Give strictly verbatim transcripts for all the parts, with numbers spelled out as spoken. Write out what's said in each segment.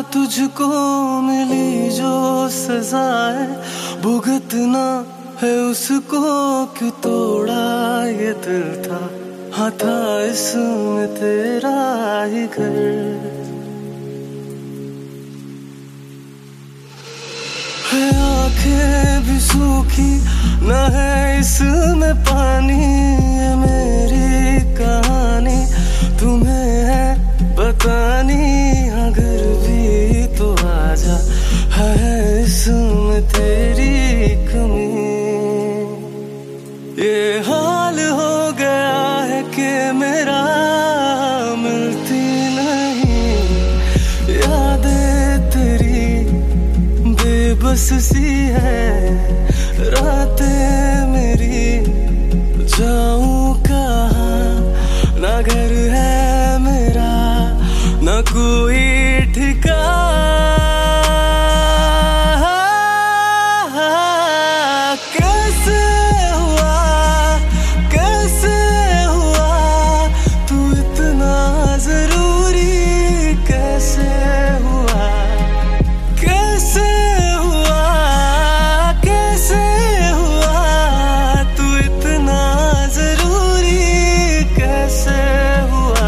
तुझको मिली जो सजा है, भुगतना है उसको क्यों तोड़ा ये दिल था। हाँ था इसमें तेरा ही घर। है आंखें भी सूखी न है इसमें पानी, ये मेरी कहानी तुम्हें है बतानी। अगर भी तो आजा, है इसमें तेरी कमी। ये हाल हो गया है कि मेरा मिलती नहीं यादें तेरी, बेबस सी है रातें मेरी। जाऊं कहाँ, ना घर है मेरा ना कोई ठिकाना। कैसे हुआ कैसे हुआ तू इतना जरूरी, कैसे हुआ कैसे हुआ कैसे हुआ तू इतना जरूरी, कैसे हुआ।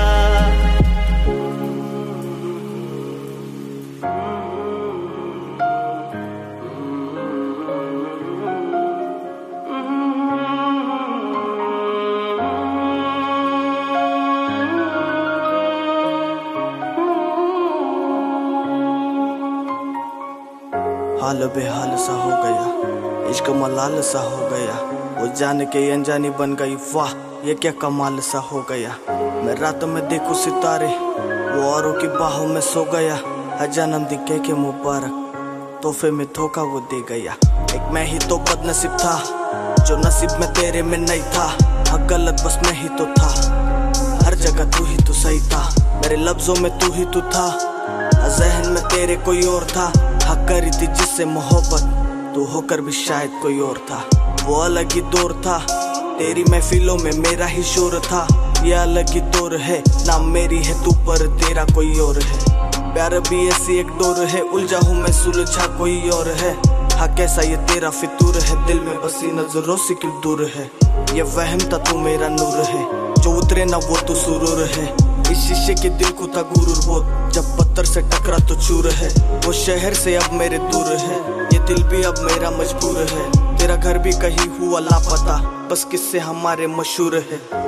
हाल बेहाल सा हो गया, इश्क मलाल सा हो गया, वो जान के अनजानी बन गई। वाह ये क्या कमाल सा हो गया। मैं रात में देखूं सितारे, वो औरों की बाहों में सो गया। हर जन्म दी कह के मुबारक, तोहफे में धोखा वो दे गया। एक मैं ही तो बदनसीब था जो नसीब में तेरे में नहीं था। हाँ गलत बस मैं ही तो था, हर जगह तू ही तो सही था। मेरे लफ्जों में तू ही तू था, ज़हन में तेरे कोई और था। हक करी थी जिससे मोहब्बत, तू होकर भी शायद कोई और था। वो अलग ही दौर था, तेरी महफिलों में मेरा ही शोर था। ये अलग ही दौर है, नाम मेरी है तू पर तेरा कोई और है। प्यार भी ऐसी एक डोर है, उलझा हूँ मैं सुलझा कोई और है। हाँ कैसा ये तेरा फितूर है, दिल में बसी नजरों से क्यों दूर है। ये वहम था तू मेरा नूर है, जो उतरे ना वो तो सुरूर है। इस शीशे के दिल को था गुरूर बहुत, जब पत्थर से टकरा तो चूर है। वो शहर से अब मेरे दूर है, ये दिल भी अब मेरा मजबूर है। तेरा घर भी कहीं हुआ लापता, बस किससे हमारे मशहूर है।